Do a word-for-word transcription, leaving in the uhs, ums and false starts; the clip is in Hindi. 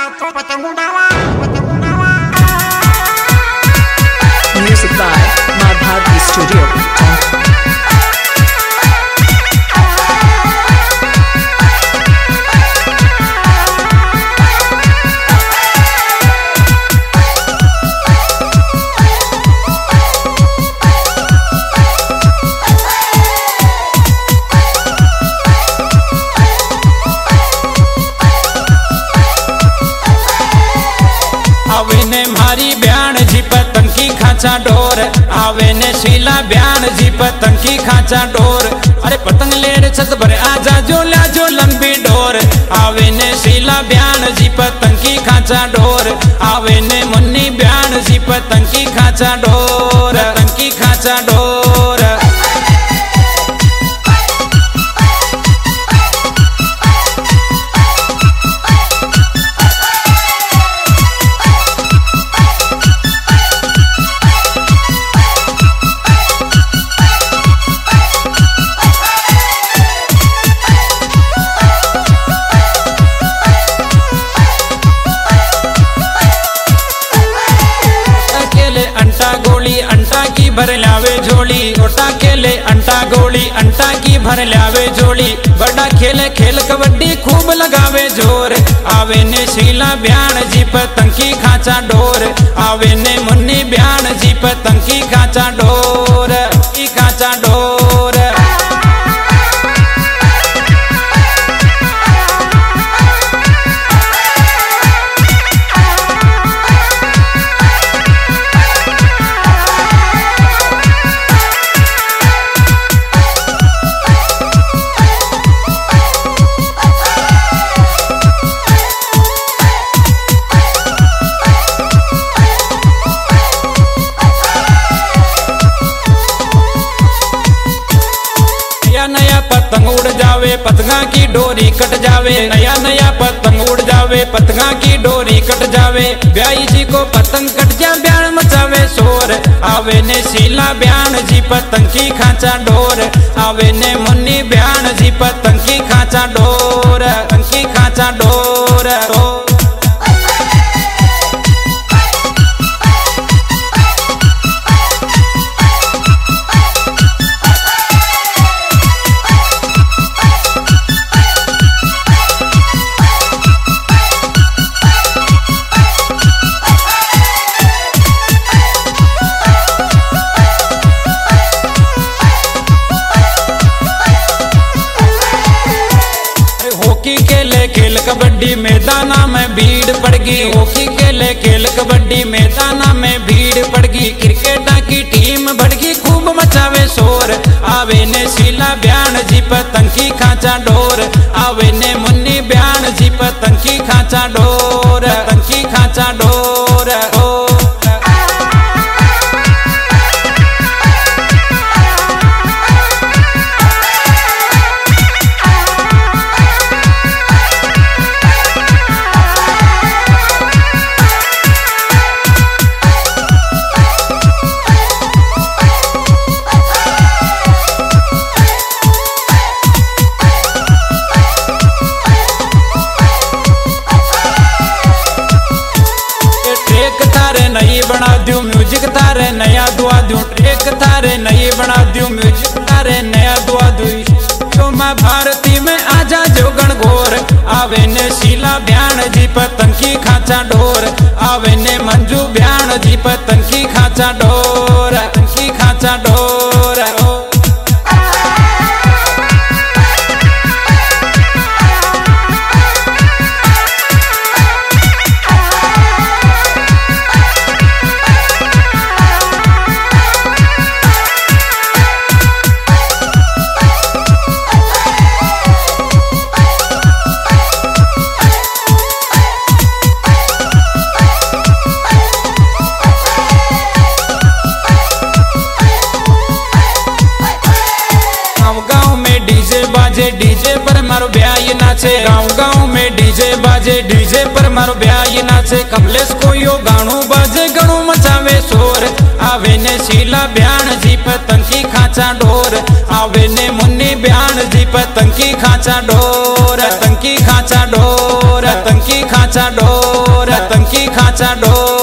Music by Madhavi Studio. आवे ने मारी ब्यान जी पतंग की खाचा डोर, आवे ने शीला ब्यान जी पतंग की खाचा डोर। अरे पतंग ले रे छत भरे आजा जो ला जो लंबी डोर। आवे ने शीला ब्यान जी पतंग की खाचा डोर, आवे ने मुन्नी ब्यान जी पतंग की खाचा डोर, पतंग की खाचा डोर। अंटा की भर लावे झोली, ओटा खेले अंटा गोली, अंटा की भर लावे झोली। बड़ा खेले खेल कबड्डी खूब लगावे जोर। आवे ने शीला ब्यान जी पतंग की खाचा डोर, आवे ने मुन्नी ब्यान जी पतंग की खाचा डोर, की खाचा डोर। नया पतंग उड़ जावे पतंगा की डोरी कट जावे, नया नया पतंग उड़ जावे पतंगा की डोरी कट जावे। ब्याई जी को पतंग कट जा ब्यान मचावे शोर। आवे ने शीला ब्यान जी पतंग की खाचा डोर, आवे ने मुन्नी ब्यान जी पतंग की खाचा डोर, पतंग की खाचा डोर। हॉकी खेले खेल कबड्डी मैदाना में भीड़ पड़गी, हॉकी खेले खेल कबड्डी मैदाना में भीड़ पड़गी। क्रिकेट की टीम बढ़गी खूब मचावे शोर। आवे ने शीला ब्यान जी पतंग की खाचा डोर, आवे ने मुन्नी ब्यान जी पतंग की खाचा डोर, पतंग की खाचा डोर। नई बना दूं म्यूजिक तारे नया दुआ दूं, ट्रैक तारे नई बना दूं म्यूजिक तारे नया दुआ दूं। तो मैं भारती में आजा जो गणगोर। आवे ने शीला ब्यान जी पतंग की खाचा डोर, आवे ने मंजू ब्यान जी पतंग की खाचा डोर, पतंग की खाचा डोर। डीजे पर मारो ब्याह नाचे, गाँव गाँव में डीजे बाजे, डीजे पर मारो ब्याह नाचे। कमलेश को यो गाणु बाजे गणु मचावे शोर। आवे ने शीला ब्यान जी पतंग की खाचा डोर, आवे ने मुन्नी ब्यान जी पतंग की खाचा डोर, पतंग की खाचा डोर, पतंग की खाचा डोर। खाचा डोर।